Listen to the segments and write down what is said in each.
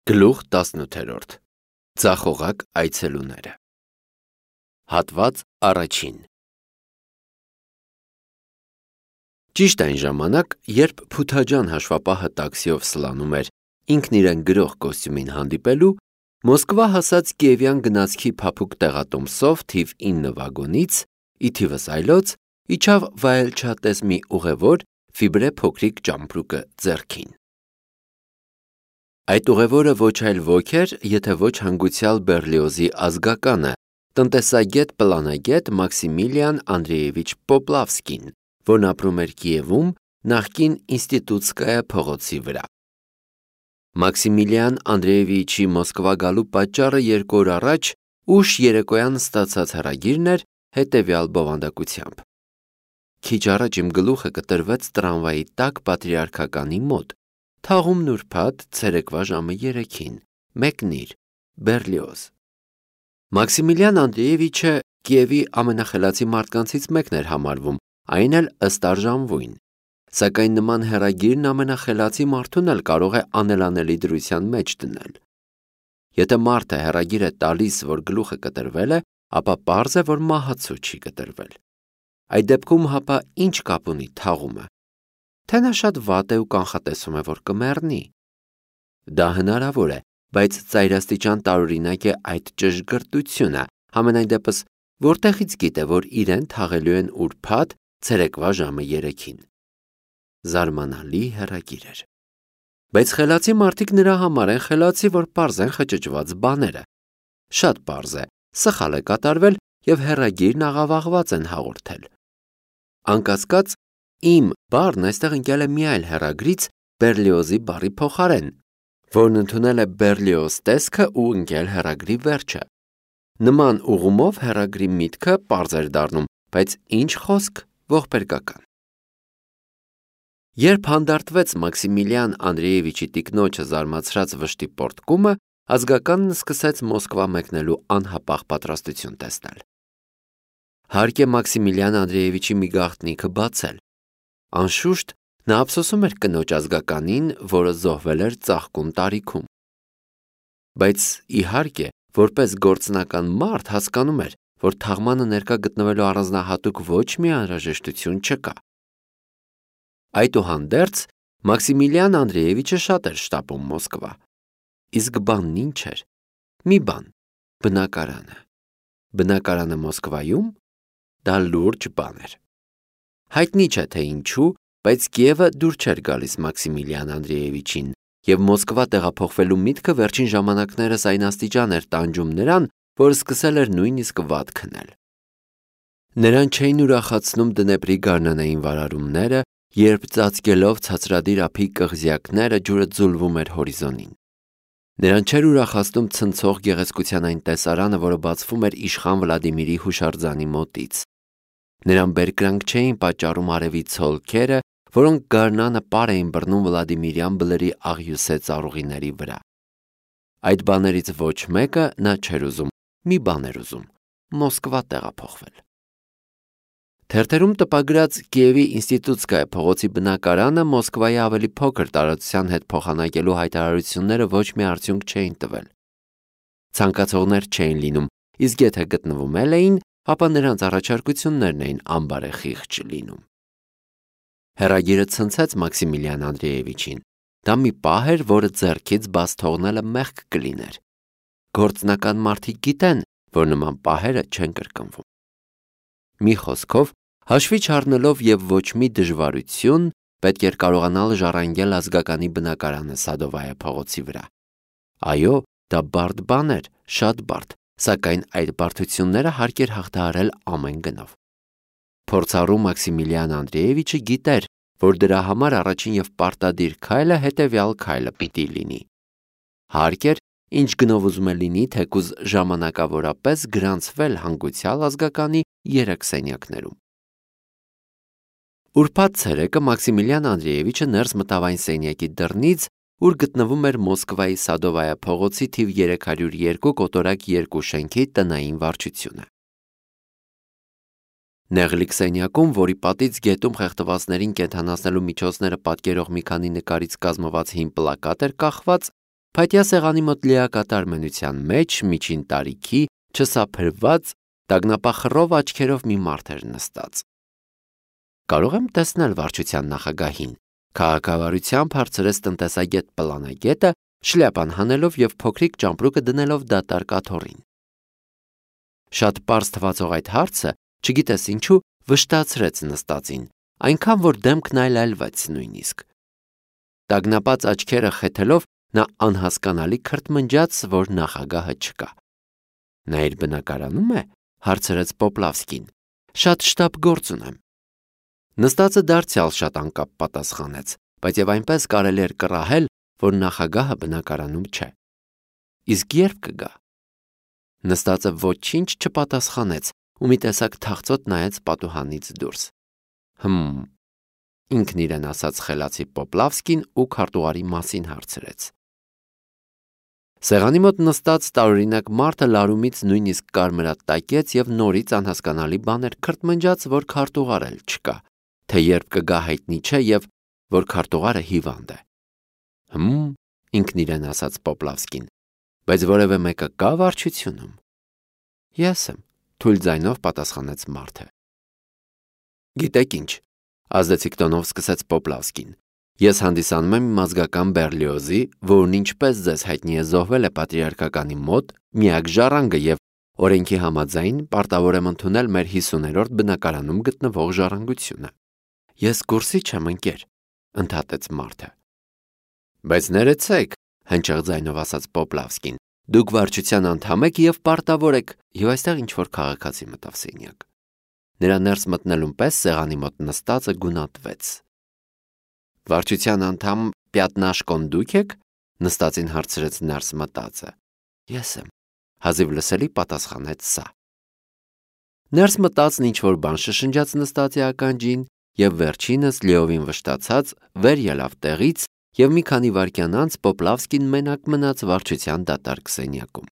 Գլուխ 18 Ձախողակ այցելուները Հատված առաջին Ճիշտ այն ժամանակ, երբ Փութաջան հաշվապահը տաքսիով սլանում էր ինքն իրեն գրող կոստյումին հանդիպելու, Մոսկվա հասած Կիևյան գնացքի փափուկ տեղատոմսով թիվ 9 վագոնից, ի թիվս այլոց, իջավ վայելչատես մի ուղևոր ֆիբրե փոքրիկ ճամպրուկը ձեռքին։ Այդ ուղևորը ոչ այլ ոք էր, եթե ոչ հանգուցյալ Բերլիոզի ազգականը, տնտեսագետ պլանագետ Մաքսիմիլիան Անդրեևիչ Պոպլավսկին, որն ապրում էր Կիևում նախկին Ինստիտուտսկայա փողոցի վրա։ Մաքսիմիլիան Անդրեևիչի Մոսկվա գալու պատճառը 2 օր առաջ ուշ երեկոյան ստացած հրագիրն էր հետևյալ բովանդակությամբ. Քիչ առաջ իմ գլուխը կտրվեց տրամվայի տակ պատրիարքականի մոտ, թաղումն ուրբաթ ցերեկվա ժամը 3-ին, մեկնիր, Բերլիոզ։ Մաքսիմիլիան Անդրեևիչը Կիևի ամենախելացի մարդկանցից մեկն էր համարվում, այն էլ ըստ արժանվույն, սակայն նման հեռագիրն ամենախելացի մարդուն էլ կարող է անելանելի դրության մեջ դնել։ Եթե մարդը հեռագիր է տալիս, որ գլուխը կտրվել է, ապա պարզ է, որ մահացու չի կտրվել։ Այդ դեպքում հապա ինչ կապ ունի թաղումը։ Թե նա շատ վատ է ու կանխատեսում է, որ կմեռնի։ Դա հնարավոր է, բայց ծայրաստիճան տարօրինակ է այդ ճշգրտությունը, համենայն դեպս որտեղից գիտե, որ իրեն թաղելու են ուրբաթ ցերեկվա ժամը 3-ին։ Զարմանալի հեռագիր էր։ Բայց խելացի մարդիկ նրա համար են խելացի, որ պարզ են խճճված բաները։ Շատ պարզ է, սխալ է կատարվել և հեռագիրն աղավաղված են հաղորդել։ Անկասկած, իմ բառն այստեղ ընկել է մի այլ հեռագրից Բերլիոզի բառի փոխարեն, որն ընդունել է Բերլիոզ տեսքը ու ընկել հեռագրի վերջը։ Նման ուղումով հեռագրի միտքը պարզ էր դառնում, բայց ինչ խոսք ողբերգական։ Երբ հանդարտվեց Մաքսիմիլիան Անդրեևիչի տիկնոջը զարմացրած վշտի պոռթկումը, ազգականն սկսեց Մոսկվա մեկնելու անհապաղ պատրաստություն տեսնել։ Հարկ է Մաքսիմիլիան Անդրեևիչի մի գաղտնիքը բացել։ Անշուշտ, նա ափսոսում էր կնոջ ազգականին, որը զոհվել էր ծաղկուն տարիքում։ Բայց իհարկե, որպես գործնական մարդ հասկանում էր, որ թաղմանը ներկա գտնվելու առանձնահատուկ ոչ մի անհրաժեշտություն չկա։ Այդուհանդերձ, Մաքսիմիլիան Անդրեևիչը շատ էր շտապում Մոսկվա։ Իսկ բանն ինչ էր։ Մի բան, բնակարանը։ Բնակարանը Մոսկվայում դա լուրջ բան էր։ Հայտնի չէ թե ինչու, բայց Կիևը դուր չէր գալիս Մաքսիմիլիան Անդրեևիչին, և Մոսկվա տեղափոխվելու միտքը վերջին ժամանակներս այն աստիճան էր տանջում նրան, որ սկսել էր նույնիսկ վատ քնել։ Նրան չէին ուրախացնում Դնեպրի գարնանային վարարումները, երբ ծածկելով ցածրադիր ափի կղզյակները ջուրը ձուլվում էր հորիզոնին։ Նրան չէր ուրախացնում ցնցող գեղեցկության այն տեսարանը, որը բացվում էր իշխան Վլադիմիրի հուշարձանի մոտից։ Նրան բերկրանք չէին պատճառում արևի ցոլքերը, որոնք գարնանը պար էին բռնում Վլադիմիրյան բլրի աղյուսե ծառուղիների վրա։ Այդ բաներից ոչ մեկը նա չէր ուզում, մի բան էր ուզում՝ Մոսկվա տեղափոխվել։ Թերթերում տպագրած Կիևի Ինստիտուտսկայա փողոցի բնակարանը Մոսկվայի ավելի փոքր տարածության հետ փոխանակելու հայտարարությունները ոչ մի արդյունք չէին տվել։ Ցանկացողներ չէին լինում, իսկ եթե գտնվում էլ էին, ապա նրանց առաջարկություններն էին անբարեխիղճ լինում։ Հեռագիրը ցնցեց Մաքսիմիլիան Անդրեևիչին։ Դա մի պահ էր, որը ձեռքից բաց թողնելը մեղք կլիներ։ Գործնական մարդիկ գիտեն, որ նման պահերը չեն կրկնվում։ Մի խոսքով, հաշվի չառնելով և ոչ մի դժվարություն, պետք էր կարողանալ ժառանգել ազգականի բնակարանը Սադովայա փողոցի վրա։ Այո, դա բարդ բան էր, շատ բարդ, սակայն այդ բարդությունները հարկ էր հաղթահարել ամեն գնով։ Փորձառու Մաքսիմիլիան Անդրեևիչը գիտեր, որ դրա համար առաջին և պարտադիր քայլը հետևյալ քայլը պիտի լինի։ Հարկ էր, ինչ գնով ուզում է լինի, թեկուզ ժամանակավորապես գրանցվել հանգուցյալ ազգականի 3 սենյակներում։ Ուրբաթ ցերեկը Մաքսիմիլիան Անդրեևիչը ներս մտավ այն սենյակի դռնից, ուր գտնվում էր Մոսկվայի Սադովայա փողոցի թիվ 302 կոտորակ 2 շենքի տնային վարչությունը։ Նեղլիկ սենյակում, որի պատից գետում խեղդվածներին կենդանացնելու միջոցները պատկերող մի քանի նկարից կազմված հին պլակատ էր կախված, Փայտյա սեղանի մոտ լիակատար մենության մեջ միջին տարիքի չսափրված տագնապախռով աչքերով մի մարդ էր նստած։ Կարող եմ տեսնել վարչության նախագահին, քաղաքավարությամբ հարցրեց տնտեսագետ Պլանագետը, շլյապան հանելով եւ փոքրիկ ճամպրուկը դնելով դատարկ աթոռին։ Շատ պարզ թվացող այդ հարցը, չգիտես ինչու, վշտացրեց նստածին, այնքան որ դեմքն այլայլվեց նույնիսկ։ Տագնապած աչքերը խեթելով նա անհասկանալի քրթմնջաց, որ նախագահը չկա։ Նա իր բնակարանում է, հարցրեց Պոպլավսկին։ Շատ շտապ գործ ունեմ։ Նստածը դարձյալ շատ անկապ պատասխանեց, բայց եւ այնպես կարելի էր կռահել, որ նախագահը բնակարանում չէ։ Իսկ երբ կգա։ Նստածը ոչինչ չպատասխանեց ու մի տեսակ թախծոտ նայեց պատուհանից դուրս։ Ինքն իրեն ասաց խելացի Պոպլավսկին ու քարտուղարի մասին հարցրեց։ Սեղանի մոտ նստած տարօրինակ մարդը լարումից նույնիսկ կարմրատակեց եւ նորից անհասկանալի բան էր քրթմնջաց, որ քարտուղար էլ չկա, թե երբ կգա հայտնի չէ եւ որ քարտուղարը հիվանդ է։ Ինքն իրեն ասաց Պոպլավսկին, բայց որևէ մեկը կա վարչությունում։ Ես եմ, թույլ ձայնով պատասխանեց մարդը։ Գիտեք ինչ, ազդեցիկ տոնով սկսեց Պոպլավսկին։ Ես հանդիսանում եմ մազգական Բերլիոզի, որն ինչպես ձեզ հայտնի է զոհվել է պատրիարքականի մոտ, միակ ժառանգը եւ օրենքի համաձայն պարտավոր եմ ընդունել մեր 50-րդ բնակարանում գտնվող ժառանգությունը։ Ես կուրսիչ եմ, ընկեր, ընդհատեց մարդը։ Բայց ներեցեք, հնչեղ ձայնով ասաց Պոպլավսկին, դուք վարչության անդամ եք եւ պարտավոր եք, եւ այստեղ ինչ-որ քաղաքացի մտավ սենյակ։ Նրա ներս մտնելուն պես սեղանի մոտ նստածը գունատվեց։ Վարչության անդամ Պյատնաշկոն դուք եք, նստածին հարցրեց ներս մտածը։ Ես եմ, հազիվ լսելի պատասխանեց սա։ Ներս մտածն ինչ-որ բան շշնջաց նստածի ականջին եւ վերջինս լիովին վշտացած վեր ելավ տեղից եւ մի քանի վայրկյան անց Պոպլավսկին մենակ մնաց վարչության դատարկ սենյակում։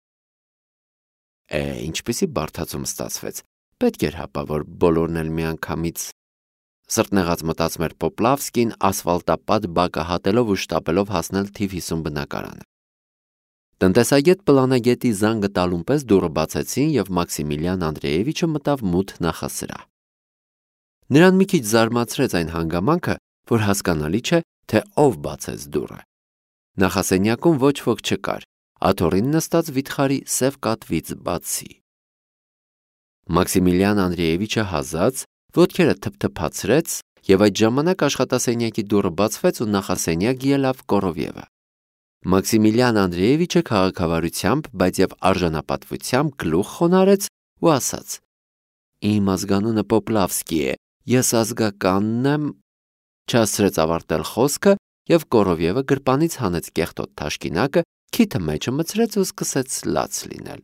Ինչպիսի բարդացում ստացվեց։ Պետք էր հապա, որ բոլորն էլ միանգամից սրտնեղած մտածում էր Պոպլավսկին ասֆալտապատ բակը հատելով ու շտապելով հասնել թիվ 50 բնակարանը։ Տնտեսագետ Պլանագետի զանգը տալուն պես դուռը բացեցին եւ Մաքսիմիլիան Անդրեևիչը մտավ մութ նախասրահ։ Նրան մի քիչ զարմացրեց այն հանգամանքը, որ հասկանալի չէ, թե ով բացեց դուռը։ Նախասենյակում ոչ ոք չկար, աթոռին նստած վիթխարի սև կատվից բացի։ Մաքսիմիլիան Անդրեևիչը հազաց, ոտքերը թփթփացրեց եւ այդ ժամանակ աշխատասենյակի դուռը բացվեց ու նախասենյակ ելավ Կորովյևը։ Մաքսիմիլիան Անդրեևիչը քաղաքավարությամբ, բայց եւ արժանապատվությամբ գլուխ խոնարհեց ու ասաց. Իմ ազգանունը Պոպլավսկի է, ես ազգականն եմ, չասցրեց ավարտել խոսքը եւ Կորովյևը գրպանից հանեց կեղտոտ թաշկինակը, քիթը մեջը մցրեց ու սկսեց լաց լինել։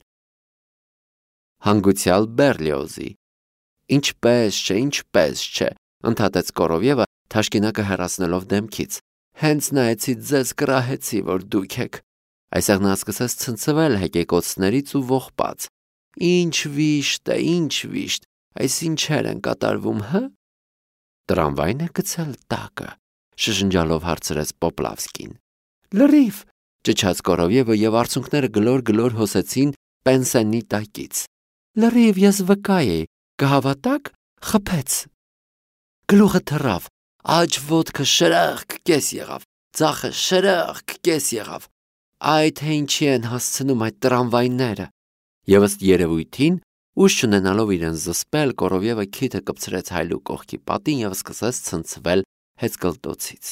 Հանգուցյալ Բերլիոզի։ Ինչպես չէ, ընդհատեց Կորովյևը թաշկինակը հեռացնելով դեմքից։ Հենց նայեցի ձեզ կռահեցի, որ դուք եք։ Այսեղ նա սկսեց ցնցվել հեկեկոցներից ու ողբաց։ Ինչ վիշտ, այս ինչեր են կատարվում, հը։ Տրամվայն է գցել տակը, շշնջալով հարցրեց Պոպլավսկին։ Լրիվ, ճչաց Կորովյևը եւ արցունքները գլոր հոսեցին պենսենի տակից։ Լրիվ, ես վկա էի, կհավատաք, խփեց։ Գլուխը թռավ, աջ ոտքը շրախկ կես եղավ, ձախը շրախկ կես եղավ։ Այ թե ինչի են հասցնում այդ տրամվայները։ Եվ ըստ երևույթին, ուժ չունենալով իրեն զսպել, Կորովյևը քիթը կպցրեց հայլու կողքի պատին եւ սկսեց ցնցվել հեծկլտոցից։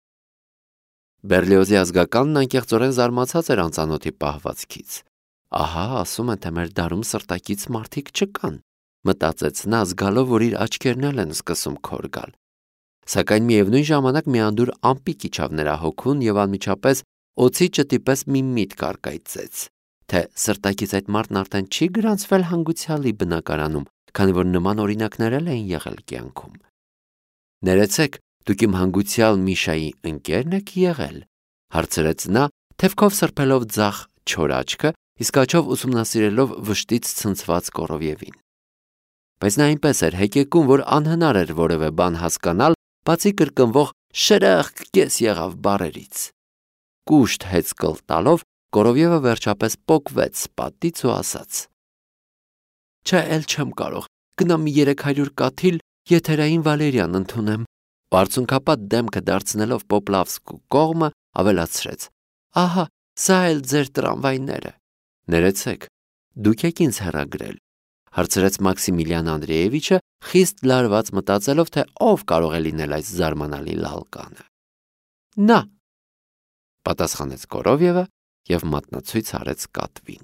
Բերլիոզի ազգականն անկեղծորեն զարմացած էր անծանոթի պահվածքից։ Ահա, ասում են, թե մեր դարում սրտակից մարդիկ չկան, մտածեց նա, զգալով, որ իր աչքերն էլ են սկսում քոր գալ։ Սակայն միևնույն ժամանակ մի անդուր ամպիկ իջավ նրա հոգուն եւ անմիջապես օծի ճտի պես մի միտք առկայծեց, թե սրտակից այդ մարդն արդեն չի գրանցվել հանգուցյալի բնակարանում, քանի որ նման օրինակներ էլ էին եղել կյանքում։ Ներեցեք, դուք իմ հանգուցյալ Միշայի ընկերն եք եղել, հարցրեց նա, թևքով սրբելով ձախ չոր աչքը, իսկ աչով ուսումնասիրելով վշտից ցնցված Կորովյևին։ Բայց նա այնպես էր հեկեկում, որ անհնար էր որևէ բան հասկանալ, բացի կրկնվող շրախկ կես եղավ բառերից։ կուշտ հեծկլ տալով Կորովյևը վերջապես պոկվեց պատից ու ասաց. «Չէ, էլ չեմ կարող, գնամ մի 300 կաթիլ եթերային վալերիան ընդունեմ»։ Արցունքապատ դեմքը դարձնելով Պոպլավսկու կողմը ավելացրեց. «Ահա, սա էլ ձեր տրամվայները»։ «Ներեցեք, դուք եք ինձ հեռագրել», հարցրեց Մաքսիմիլիան Անդրեևիչը, խիստ լարված մտածելով, թե ով կարող է լինել այս զարմանալի լալկանը։ «Նա», պատասխանեց Կորովյևը և մատնացույց արեց կատվին։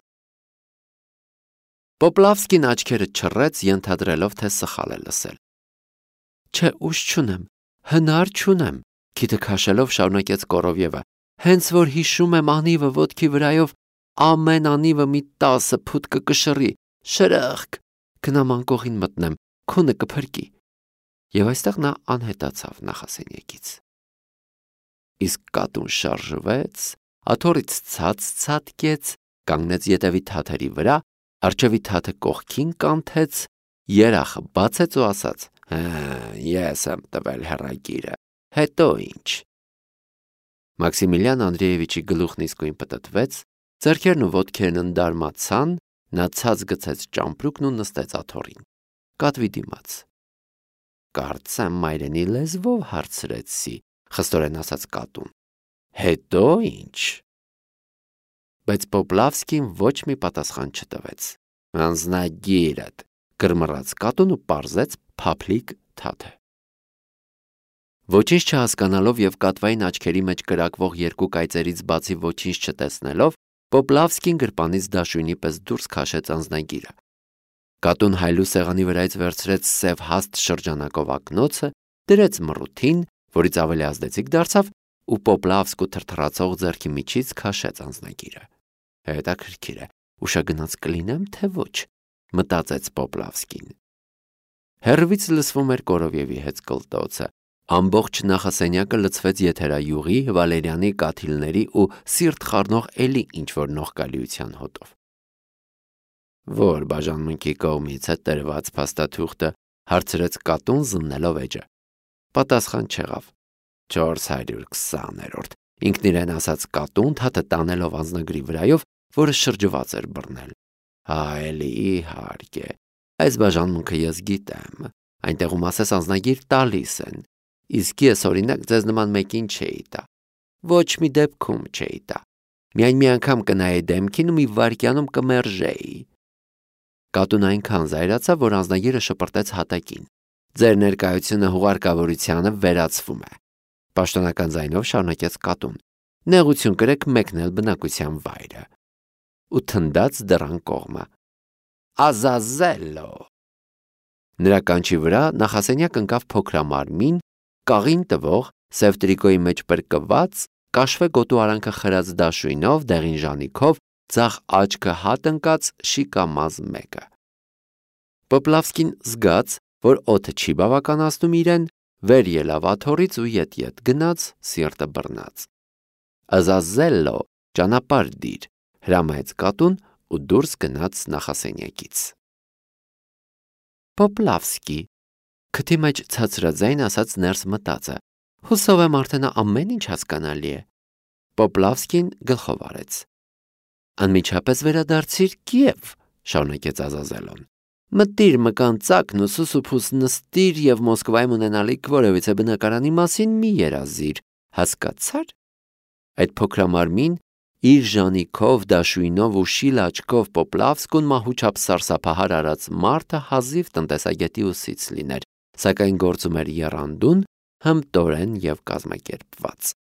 Պոպլավսկին աչքերը չռեց, ենթադրելով, թե սխալ է լսել։ «Չէ, ուժ չունեմ, հնար չունեմ», քիթը քաշելով շարունակեց Կորովյևը, «հենց որ հիշում եմ անիվը ոտքի վրայով, ամեն անիվը մի 10 փուտ կկշռի, շրըխկ, գնամ անկողին մտնեմ, քունը կփրկի»։ Եվ այստեղ նա անհետացավ նախասենյակից։ Իսկ կատուն շարժվեց, աթոռից ցած ցատկեց, կանգնեց ետևի թաթերի վրա, առջևի թաթը կողքին կանթեց, երախը բացեց ու ասաց. «Ես եմ տվել հեռագիրը, հետո ինչ»։ Մաքսիմիլիան Անդրեևիչի գլուխն իսկույն պտտվեց, ձեռքերն ու ոտքերն ընդարմացան, նա ցած գցեց ճամպրուկն ու նստեց աթոռին, կատվի դիմաց։ «Կարծեմ մայրենի լեզվով հարցրեցի», խստորեն ասաց կատուն։ «Հետո ինչ»։ Բայց Պոպլավսկին ոչ մի պատասխան չտվեց։ «Անձնագիրդ», կռմռաց կատուն ու պարզեց փափլիկ թաթը։ Ոչինչ չհասկանալով և կատվային աչքերի մեջ կրակվող երկու կայծերից բացի ոչինչ չտեսնելով, Պոպլավսկին գրպանից դաշույնի պես դուրս քաշեց անձնագիրը։ Կատուն հայլու սեղանի վրայից վերցրեց սև հաստ շրջանակով ակնոցը, դրեց մռութին, որից ավելի ազդեցիկ դարձավ, ու Պոպլավսկու թրթռացող ձեռքի միջից քաշեց անձնագիրը։ Հետաքրքիր է, ուշագնաց կլինեմ, թե ոչ, մտածեց Պոպլավսկին։ Հեռվից լսվում էր Կորովյևի հեծկլտոցը, ամբողջ նախասենյակը լցվեց եթերայուղի, վալերիանի, կաթիլների ու սիրտ խառնող էլի ինչ-որ նողկալիության հոտով։ «Որ բաժանմունքի կողմից է տրված փաստաթուղթը», հարցրեց կատուն զննելով էջը։ Պատասխան չեղավ։ 420-րդ, ինքն իրեն ասաց կատուն, թաթը տանելով անձնագրի վրայով, որը շրջված էր բռնել։ Էլի իհարկե, այս բաժանմունքը ես գիտեմ, այնտեղում ասես անձնագիր տալիս են, իսկ ես օրինակ ձեզ նման մեկին չէի տա, ոչ մի դեպքում չէի տա, միայն մի անգամ կնայի դեմքին ու մի վայրկյանում կմերժեի։ Կատուն այնքան զայրացավ, որ անձնագիրը շպրտեց հատակին։ Ձեր ներկայությունը հուղարկավորությանը վերացվում է, պաշտոնական ձայնով շարունակեց կատուն։ Նեղություն կրեք մեկնել բնակության վայրը։ Ու թնդաց դռան կողմը։ Ազազելո։ Նրա կանչի վրա նախասենյակ ընկավ փոքրամարմին, կաղին տվող, սև տրիկոյի մեջ պրկված, կաշվե գոտու արանքը խրած դաշույնով, դեղին ժանիքով, ձախ աչքը հատ ընկած շիկամազ մեկը։ Պոպլավսկին զգաց, որ օդը չի բավականացնում իրեն, վեր ելավ աթոռից ու ետ գնաց, սիրտը բռնած։ Ազազելո, ճանապարհ դիր, հրամայեց կատուն ու դուրս գնաց նախասենյակից։ Պոպլավսկի, քթի մեջ ցածրաձայն ասաց ներս մտածը, հուսով եմ արդեն ամեն ինչ հասկանալի է։ Պոպլավսկին գլխով արեց։ Անմիջապես վերադարձիր Կիև, շարունակեց Ազազելոն։ Մտիր մկան ծակն ու սուսուփուս նստիր և Մոսկվայում ունենալիք որևիցե բնակարանի մասին մի երազիր, հասկացար։ Այդ փոքրամարմին իր ժանիքով, դաշույնով ու շիլ աչքով Պոպլավսկուն մահուչապ սարսափահար արած մարդը հազիվ տնտեսագետի ուսից լիներ, սակայն գործում էր եռանդուն, հմտորեն և կազմակերպված։